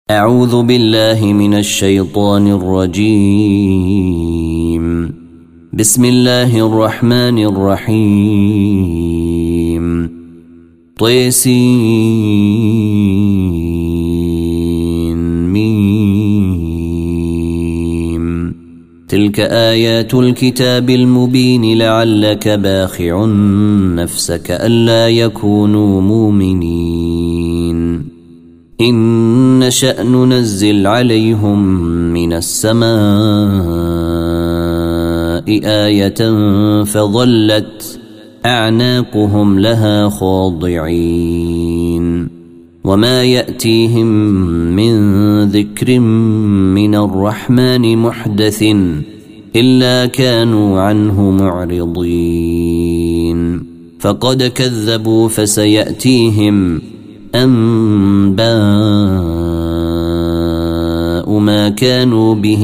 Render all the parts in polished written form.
أعوذ بالله من الشيطان الرجيم. بسم الله الرحمن الرحيم. طيسين. تلك آيات الكتاب المبين لعلك باخع نفسك ألا يكونوا مؤمنين. إن نشأ ننزل عليهم من السماء آية فظلت أعناقهم لها خاضعين وما يأتيهم من ذكر من الرحمن محدث إلا كانوا عنه معرضين. فقد كذبوا فسيأتيهم أنباء ما كانوا به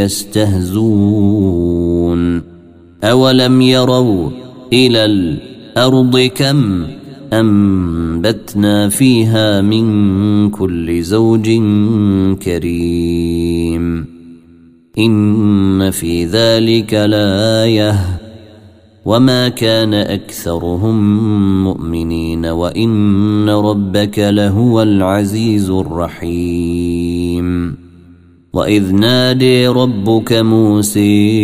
يستهزون. أولم يروا إلى الأرض كم أنبتنا فيها من كل زوج كريم إن في ذلك لآية وما كان أكثرهم مؤمنين وإن ربك لهو العزيز الرحيم. وإذ نادي ربك موسى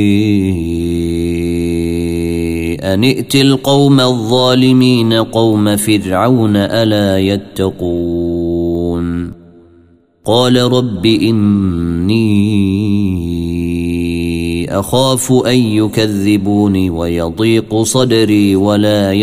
أن ائت القوم الظالمين قوم فرعون ألا يتقون. قال رب إني أخاف أن يكذبوني ويضيق صدري ولا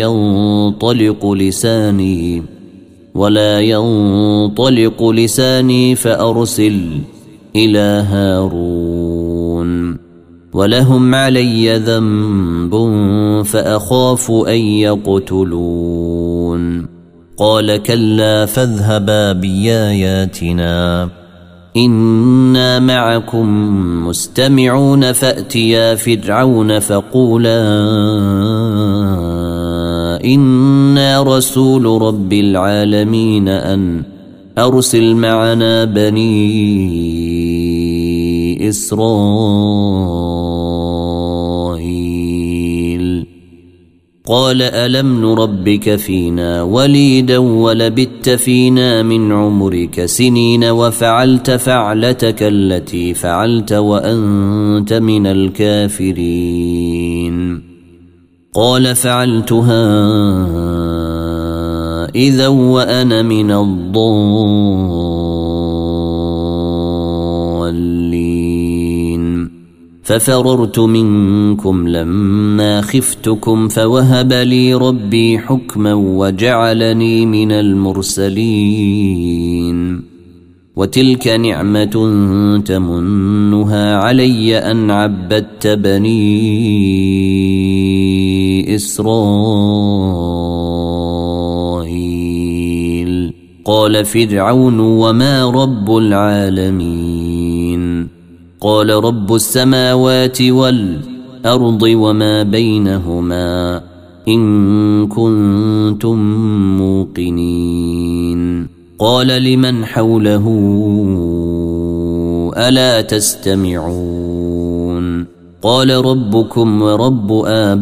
ينطلق لساني فأرسل إلى هارون ولهم علي ذنب فأخاف أن يقتلون. قال كلا فاذهبا بآياتنا إنا معكم مستمعون فأتيا فرعون فقولا إنا رسول رب العالمين أن أرسل معنا بني إسرائيل. قال ألم نربك فينا وليدا ولبثت فينا من عمرك سنين وفعلت فعلتك التي فعلت وأنت من الكافرين. قال فعلتها إذا وأنا من الضالين. ففررت منكم لما خفتكم فوهب لي ربي حكما وجعلني من المرسلين. وتلك نعمة تمنها علي أن عبدت بني إسرائيل. قال فرعون وما رب العالمين؟ قال رب السماوات والأرض وما بينهما إن كنتم موقنين. قال لمن حوله ألا تستمعون؟ قال ربكم ورب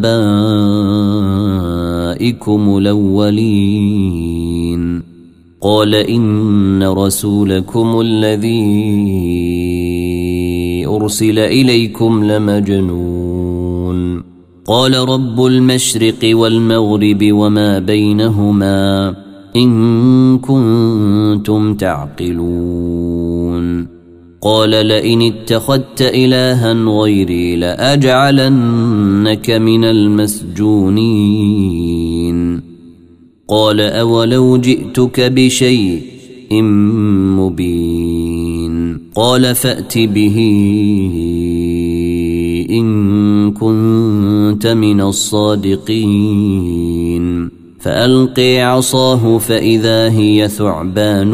آبائكم الأولين. قال إن رسولكم الذي أرسل إليكم لمجنون. قال رب المشرق والمغرب وما بينهما إن كنتم تعقلون. قال لئن اتخذت إلها غيري لأجعلنك من المسجونين. قال أولو جئتك بشيء مبين. قال فأت به إن كنت من الصادقين. فألقي عصاه فإذا هي ثعبان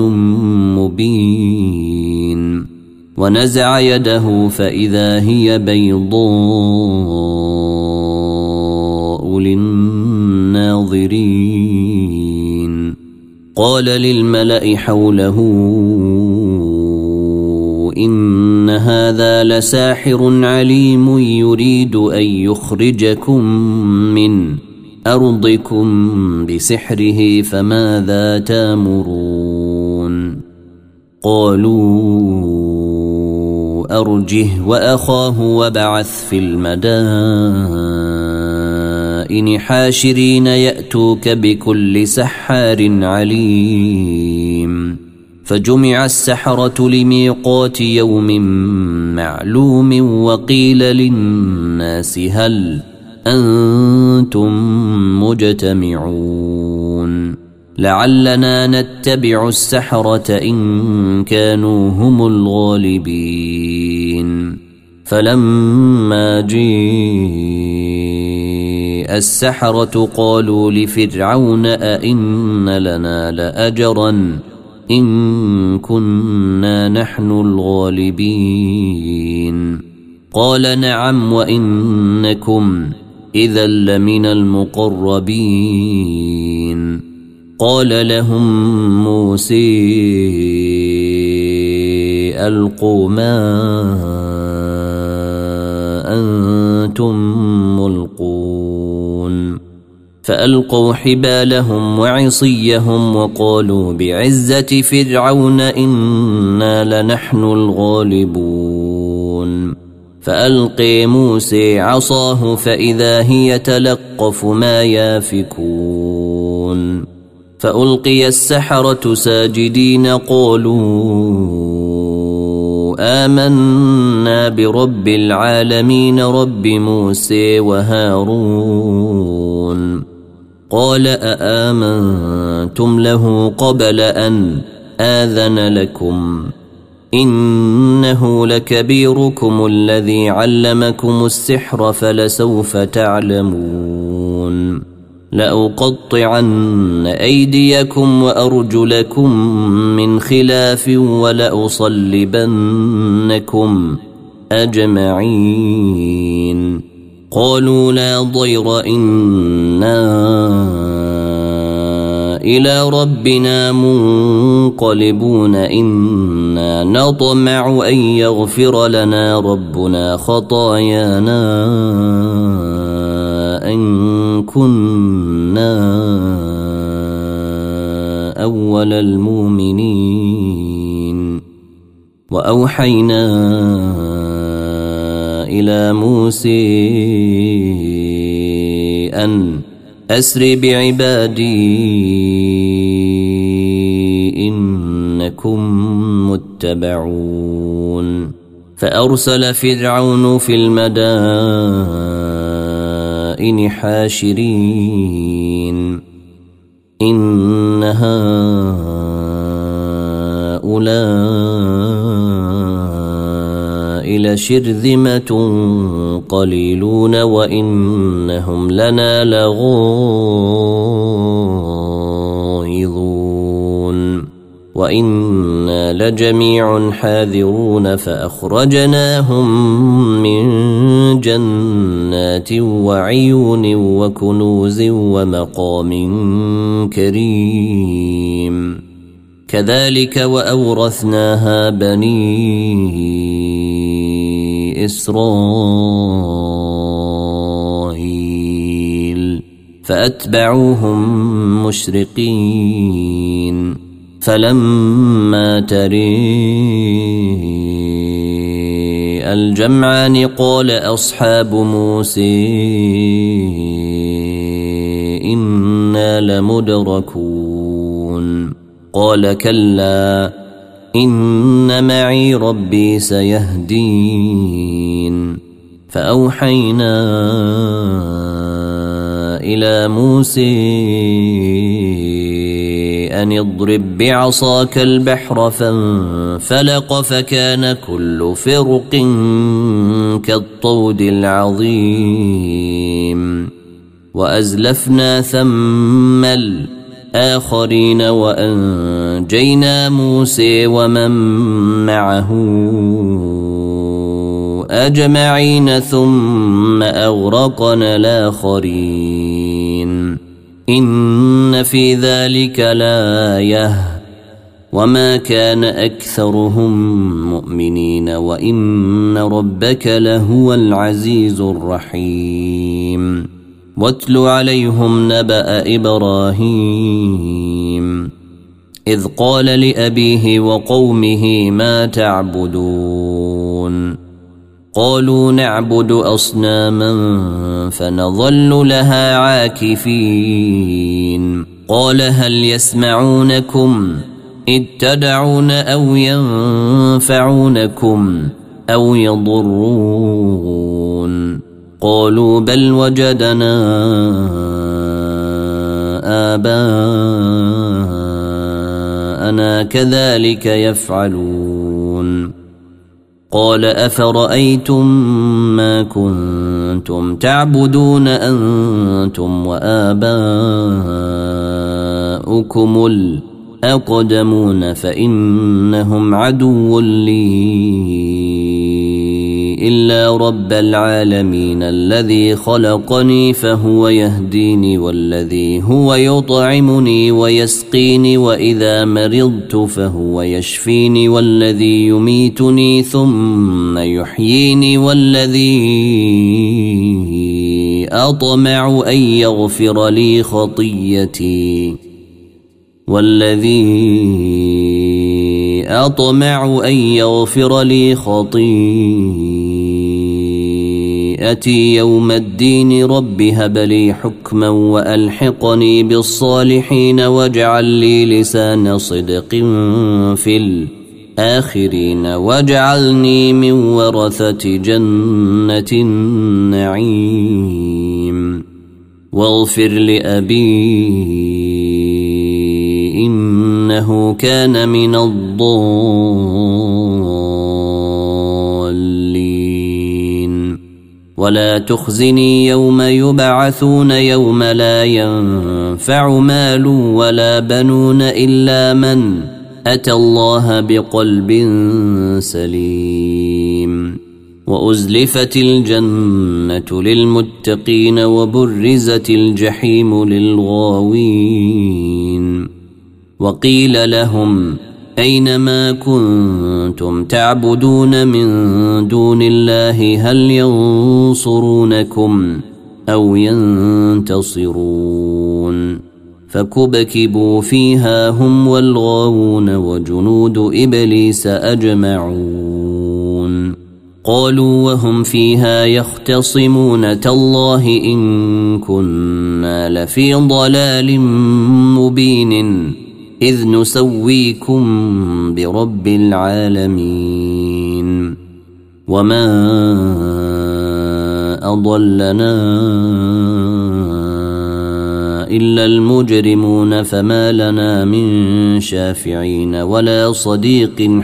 مبين. ونزع يده فإذا هي بيضاء للناظرين. قال للملأ حوله هذا لساحر عليم يريد أن يخرجكم من أرضكم بسحره فماذا تأمرون قالوا أرجه وأخاه وابعث في المدائن حاشرين يأتوك بكل سحار عليم فجمع السحرة لميقات يوم معلوم وقيل للناس هل أنتم مجتمعون لعلنا نتبع السحرة إن كانوا هم الغالبين فلما جاء السحرة قالوا لفرعون أئن لنا لأجرا إن كنا نحن الغالبين قال نعم وإنكم إذا لمن المقربين قال لهم موسى ألقوا ما أنتم ملقون فألقوا حبالهم وعصيهم وقالوا بعزة فرعون إنا لنحن الغالبون فألقي موسى عصاه فإذا هي تلقف ما يافكون فألقي السحرة ساجدين قالوا آمنا برب العالمين رب موسى وهارون قال أآمنتم له قبل أن آذن لكم إنه لكبيركم الذي علمكم السحر فلسوف تعلمون لأقطعن أيديكم وأرجلكم من خلاف ولأصلبنكم أجمعين قالوا لا ضير إنا إلى ربنا منقلبون إنا نطمع أن يغفر لنا ربنا خطايانا أن كنا أول المؤمنين وأوحينا إلى موسى أن أسر بعبادي إنكم متبعون فأرسل فرعون في المدائن حاشرين إن هؤلاء لشرذمة قليلون وإنهم لنا لغائظون وإنا لجميع حاذرون فأخرجناهم من جنات وعيون وكنوز ومقام كريم كذلك وأورثناها بني إسرائيل فأتبعوهم مشرقين فلما تري الجمعان قال أصحاب موسى إنا لمدركون قال كلا إن معي ربي سيهدين فأوحينا إلى موسى أن اضرب بعصاك البحر فانفلق فكان كل فرق كالطود العظيم وأزلفنا ثم الآخرين وأنجينا موسى ومن معه أجمعين ثم أغرقنا الآخرين إن في ذلك لآية وما كان أكثرهم مؤمنين وإن ربك لهو العزيز الرحيم واتل عليهم نبأ إبراهيم إذ قال لأبيه وقومه ما تعبدون قالوا نعبد أصناما فنظل لها عاكفين قال هل يسمعونكم إذ تدعون أو ينفعونكم أو يضرون قالوا بل وجدنا آباءنا كذلك يفعلون قال أفرأيتم ما كنتم تعبدون أنتم وآباؤكم الأقدمون فإنهم عدو لي إلا رب العالمين الذي خلقني فهو يهديني والذي هو يطعمني ويسقيني وإذا مرضت فهو يشفيني والذي يميتني ثم يحييني والذي أطمع أن يغفر لي خطيئتي يوم الدين رب هب لي حكما وألحقني بالصالحين واجعل لي لسان صدق في الآخرين واجعلني من ورثة جنة النعيم واغفر لأبي إنه كان من الضالين ولا تخزني يوم يبعثون يوم لا ينفع مال ولا بنون إلا من أتى الله بقلب سليم وأزلفت الجنة للمتقين وبرزت الجحيم للغاوين وقيل لهم أين ما كنتم تعبدون من دون الله هل ينصرونكم أو ينتصرون فكبكبوا فيها هم والغاوون وجنود إبليس أجمعون قالوا وهم فيها يختصمون تالله إن كنا لفي ضلال مبين إذ نسويكم برب العالمين وما أضلنا إلا المجرمون فما لنا من شافعين ولا صديق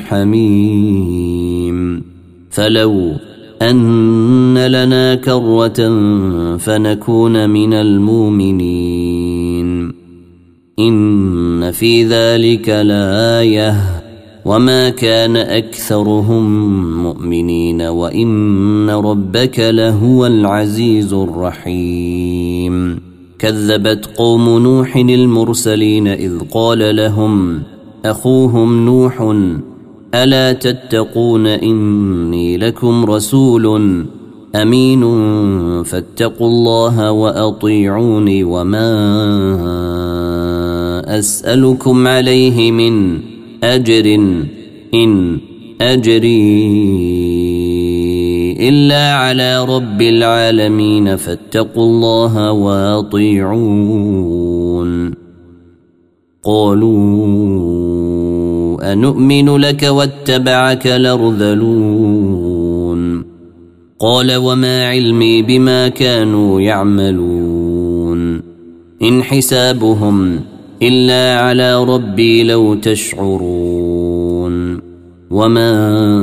حميم فلو أن لنا كرة فنكون من المؤمنين إن في ذلك لآية وما كان أكثرهم مؤمنين وإن ربك لهو العزيز الرحيم كذبت قوم نوح المرسلين إذ قال لهم أخوهم نوح ألا تتقون إني لكم رسول أمين فاتقوا الله وأطيعوني وما أسألكم عليه من أجر إن أجري إلا على رب العالمين فاتقوا الله وأطيعون قالوا أنؤمن لك واتبعك الأرذلون قال وما علمي بما كانوا يعملون إن حسابهم إلا على ربي لو تشعرون وما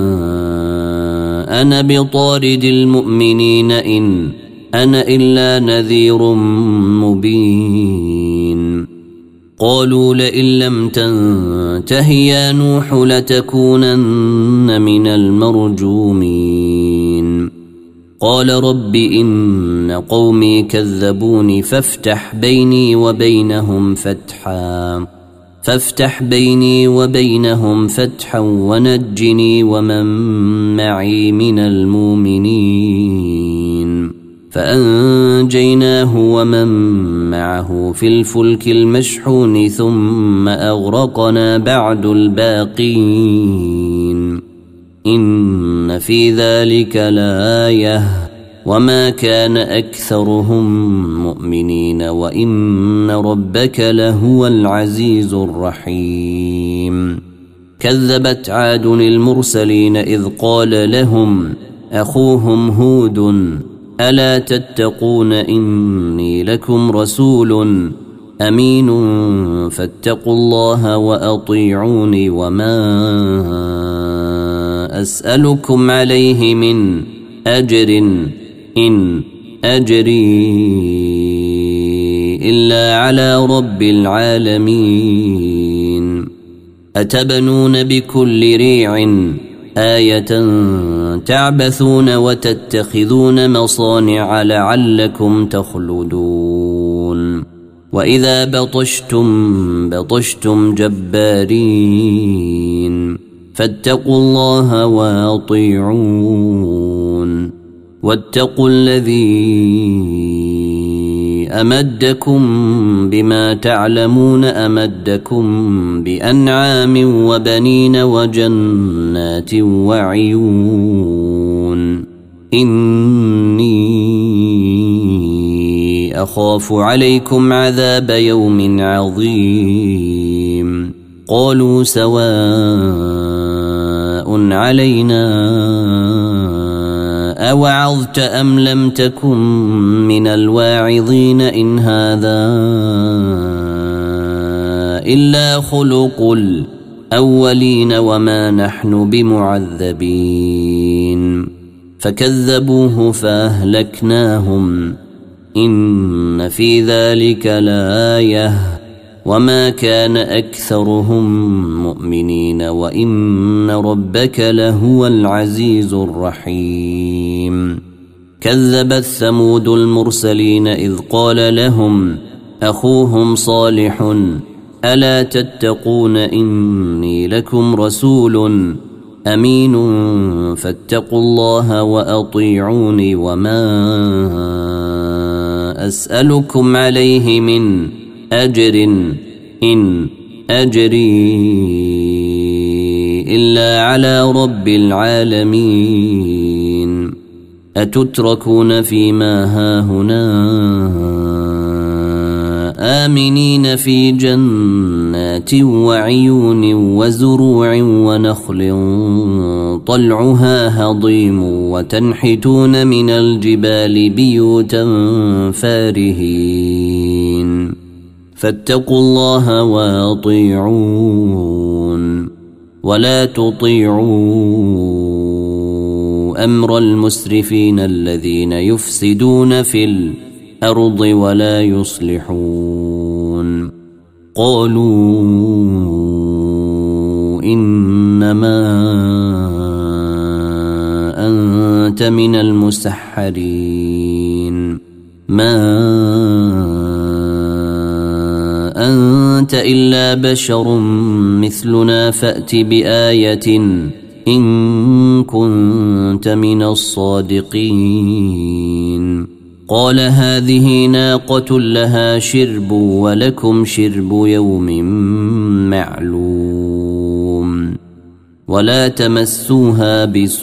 أنا بطارد المؤمنين إن أنا إلا نذير مبين قالوا لئن لم تنته يا نوح لتكونن من المرجومين قال رب إن قومي كذبوني فافتح بيني وبينهم فتحا فافتح بيني وبينهم فتحا ونجني ومن معي من المؤمنين. فأنجيناه ومن معه في الفلك المشحون ثم أغرقنا بعد الباقين. إن في ذلك لآية وما كان أكثرهم مؤمنين وإن ربك لهو العزيز الرحيم. كذبت عاد المرسلين إذ قال لهم أخوهم هود ألا تتقون إني لكم رسول أمين فاتقوا الله وأطيعوني وما أسألكم عليه من أجر إن أجري إلا على رب العالمين. أتبنون بكل ريع آية تعبثون وتتخذون مصانع لعلكم تخلدون. وإذا بطشتم جبارين فاتقوا الله وأطيعون واتقوا الذي أمدكم بما تعلمون أمدكم بأنعام وبنين وجنات وعيون. إني أخاف عليكم عذاب يوم عظيم. قالوا سواء علينا أوعظت أم لم تكن من الواعظين إن هذا إلا خلق الأولين وما نحن بمعذبين. فكذبوه فأهلكناهم إن في ذلك لآية وما كان أكثرهم مؤمنين وإن ربك لهو العزيز الرحيم. كذبت ثمود المرسلين إذ قال لهم أخوهم صالح ألا تتقون إني لكم رسول أمين فاتقوا الله وأطيعوني وما أسألكم عليه من أجر إن أجري إلا على رب العالمين. أتتركون فيما هاهنا آمنين في جنات وعيون وزروع ونخل طلعها هضيم وتنحتون من الجبال بيوتا فارهين. فاتقوا الله وأطيعون ولا تطيعوا أمر المسرفين الذين يفسدون في الأرض ولا يصلحون. قالوا إنما أنت من المسحرين ما أنت إلا بشر مثلنا فأت بآية إن كنت من الصادقين. قال هذه ناقة لها شرب ولكم شرب يوم معلوم ولا تمسوها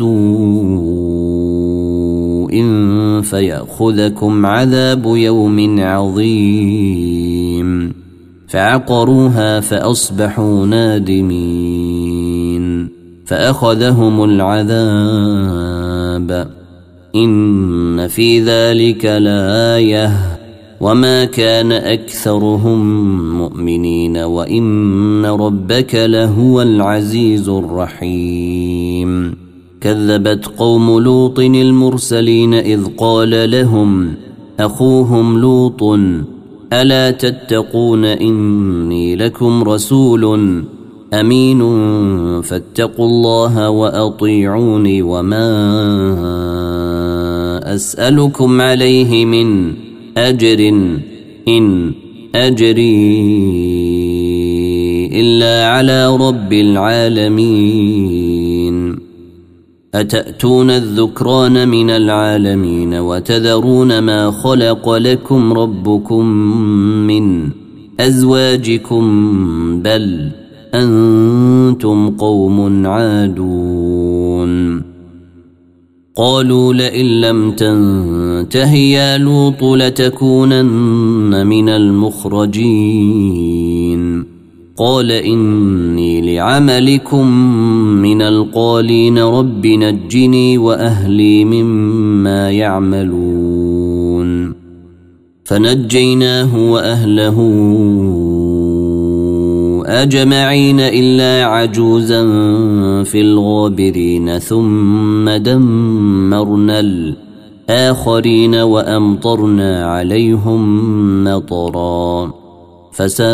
بسوء فيأخذكم عذاب يوم عظيم. فعقروها فأصبحوا نادمين. فأخذهم العذاب إن في ذلك لآية وما كان أكثرهم مؤمنين وإن ربك لهو العزيز الرحيم. كذبت قوم لوط المرسلين إذ قال لهم أخوهم لوط ألا تتقون إني لكم رسول أمين فاتقوا الله وأطيعوني وما أسألكم عليه من أجر إن أجري إلا على رب العالمين أتأتون الذكران من العالمين وتذرون ما خلق لكم ربكم من أزواجكم بل أنتم قوم عادون قالوا لئن لم تنته يا لوط لتكونن من المخرجين قال إني لعملكم من القالين رب نجني وأهلي مما يعملون فنجيناه وأهله أجمعين إلا عجوزا في الغابرين ثم دمرنا الآخرين وأمطرنا عليهم مطرا فساء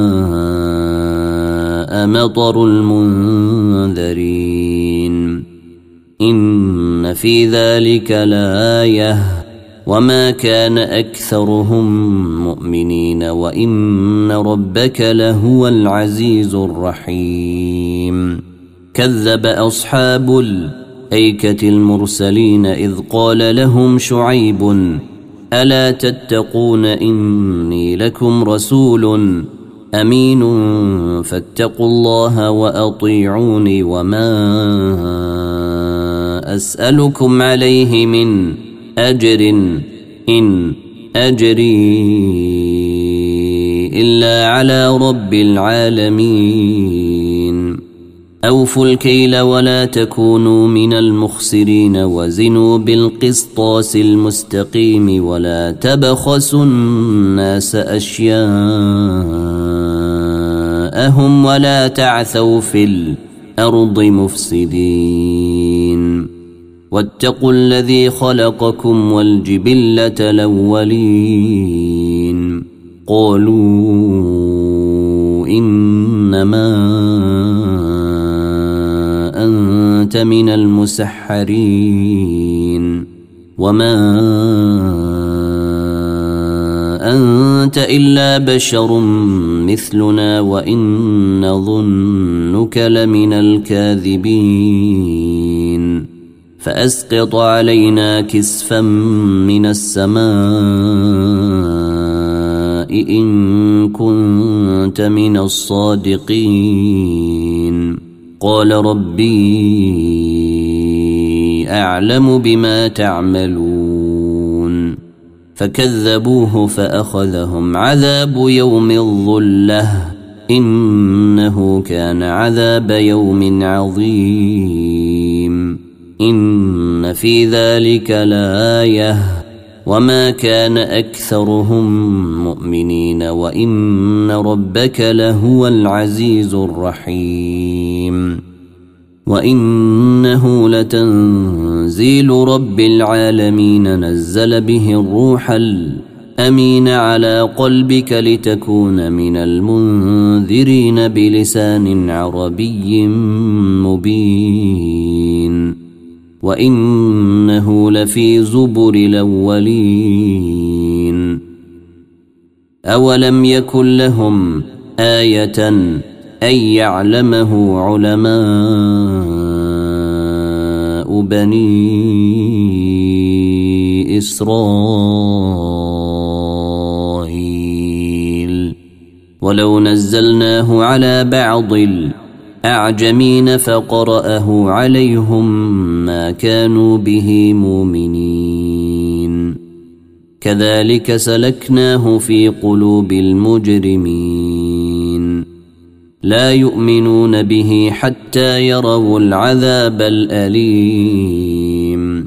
مطر المنذرين إن في ذلك لآية وما كان أكثرهم مؤمنين وإن ربك لهو العزيز الرحيم كذب أصحاب الأيكة المرسلين إذ قال لهم شعيب ألا تتقون إني لكم رسول أمين فاتقوا الله وأطيعوني وما أسألكم عليه من أجر إن أجري إلا على رب العالمين أوفوا الكيل ولا تكونوا من المخسرين وزنوا بالقسطاس المستقيم ولا تبخسوا الناس أشياءهم ولا تعثوا في الأرض مفسدين واتقوا الذي خلقكم والجبلة الأولين قالوا إنما أنت من المسحرين وما أنت إلا بشر مثلنا وإن نظنك لمن الكاذبين فأسقط علينا كسفا من السماء إن كنت من الصادقين قال ربي أعلم بما تعملون فكذبوه فأخذهم عذاب يوم الظلة إنه كان عذاب يوم عظيم إن في ذلك لآية وما كان أكثرهم مؤمنين وإن ربك لهو العزيز الرحيم وإنه لتنزيل رب العالمين نزل به الروح الأمين على قلبك لتكون من المنذرين بلسان عربي مبين وإنه لفي زبر الأولين أولم يكن لهم آية أن يعلمه علماء بني إسرائيل ولو نزلناه على بعض الأعجمين فقرأه عليهم ما كانوا به مؤمنين كذلك سلكناه في قلوب المجرمين لا يؤمنون به حتى يروا العذاب الأليم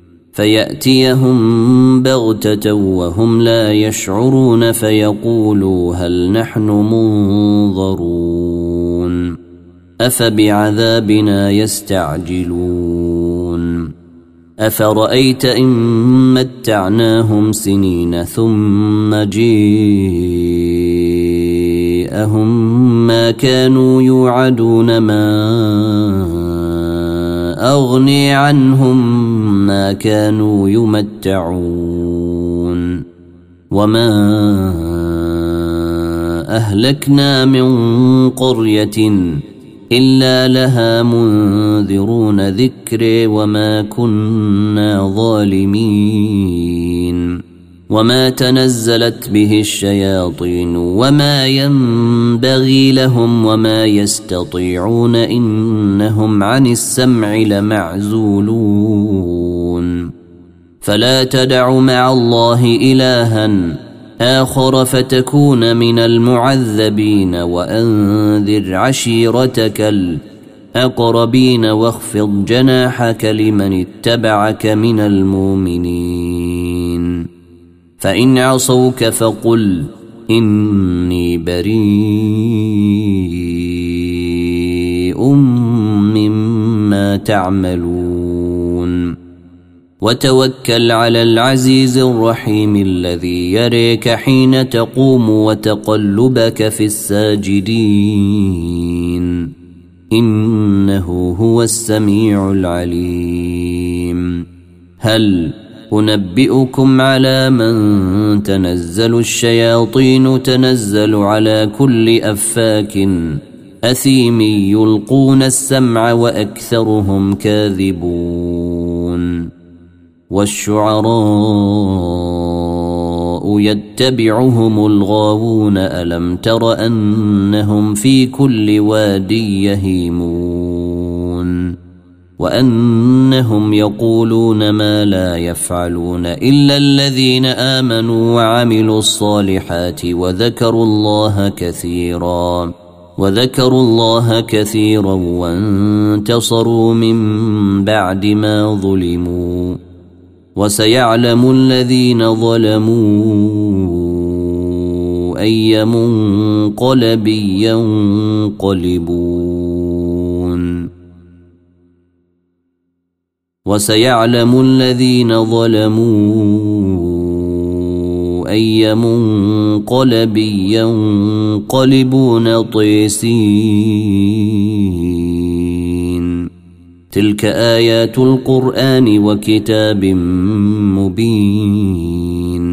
فيأتيهم بغتة وهم لا يشعرون فيقولوا هل نحن منظرون أفبعذابنا يستعجلون أفرأيت إن متعناهم سنين ثم جاءهم ما كانوا يوعدون ما أغني عنهم ما كانوا يمتعون وما أهلكنا من قرية إلا لها منذرون ذكري وما كنا ظالمين وما تنزلت به الشياطين وما ينبغي لهم وما يستطيعون إنهم عن السمع لمعزولون فلا تدع مع الله إلها آخر فتكون من المعذبين وأنذر عشيرتك الأقربين واخفض جناحك لمن اتبعك من المؤمنين فإن عصوك فقل إني بريء مما تعملون وتوكل على العزيز الرحيم الذي يريك حين تقوم وتقلبك في الساجدين إنه هو السميع العليم هل أنبئكم على من تنزل الشياطين تنزل على كل أفاك أثيم يلقون السمع وأكثرهم كاذبون والشعراء يتبعهم الغاوون ألم تر أنهم في كل واد يهيمون وأنهم يقولون ما لا يفعلون إلا الذين آمنوا وعملوا الصالحات وذكروا الله كثيرا وانتصروا من بعد ما ظلموا وسيعلم الذين ظلموا أي منقلب ينقلبون وسيعلم الذين ظلموا أي منقلب ينقلبون طيسين تلك آيات القرآن وكتاب مبين